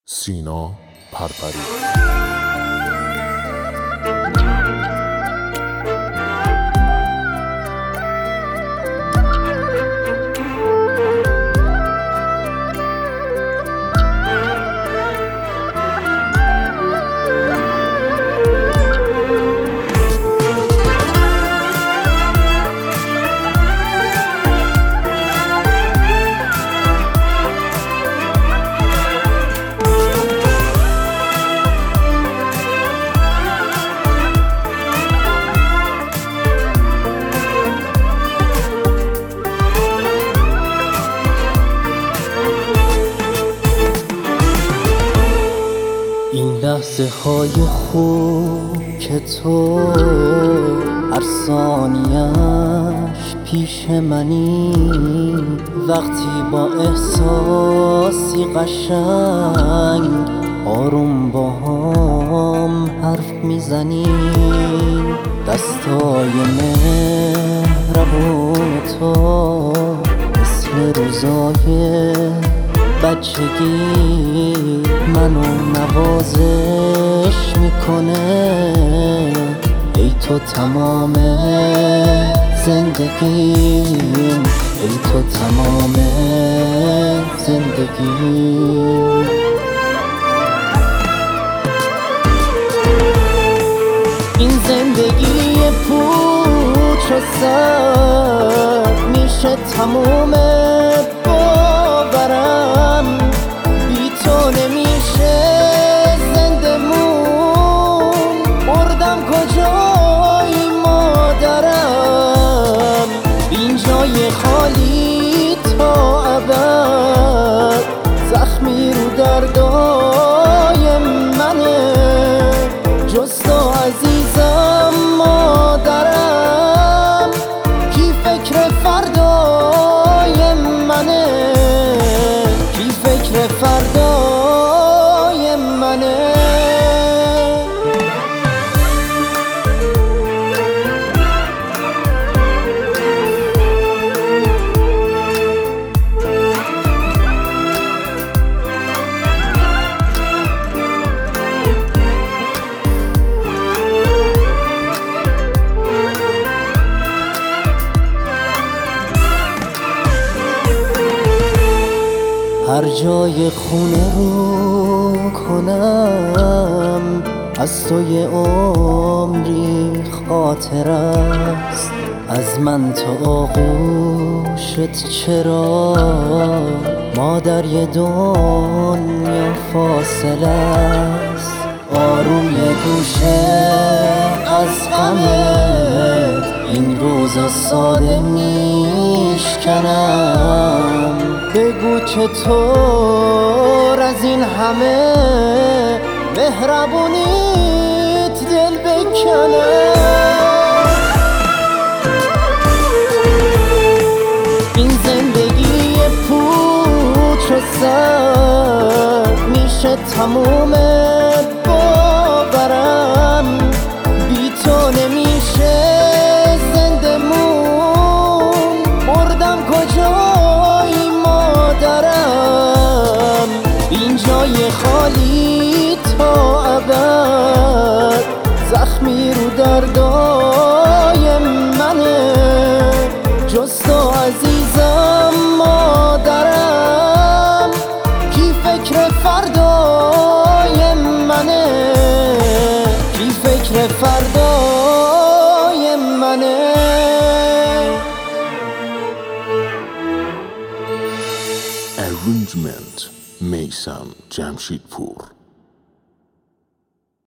سینا پرپری. این لحظه های خوب که تو هر ثانیه‌اش پیش منی، وقتی با احساسی قشنگ آروم با هم حرف میزنی، دستای مهربون تو مثل روزای بچگی منو نوازش میکنه. ای تو تمام زندگیم، ای تو تمام زندگیم. این زندگی پوچ و سر میشه تموم باورم، بی تو نمیشه زنده مون. بردم کجایی مادرم، این جای خالی تا ابد، زخمی رو دردای منه. جز تو عزیزم مادرم، کی فکر فردای منه، کی فکر فردای منه. هر جای خونه رو کنم از تو یه عمری خاطر است. از من تا آغوشت چرا مادر یه دنیا فاصله است. آروم یه گوشه از غمت این روزا ساده میشکنم. بگو چطور از این همه مهربونیت دل بکنه. این زندگی پوچ و سر میشه تموم باورم، بی تو نمیشه زنده مون. بردم کجایی مادرم، این جای خالی تا ابد، زخمی رو دردای منه. جز تو عزیزم مادرم، کی فکر فردای منه، کی فکر فردای منه. Arrangement میثم جمشیدپور.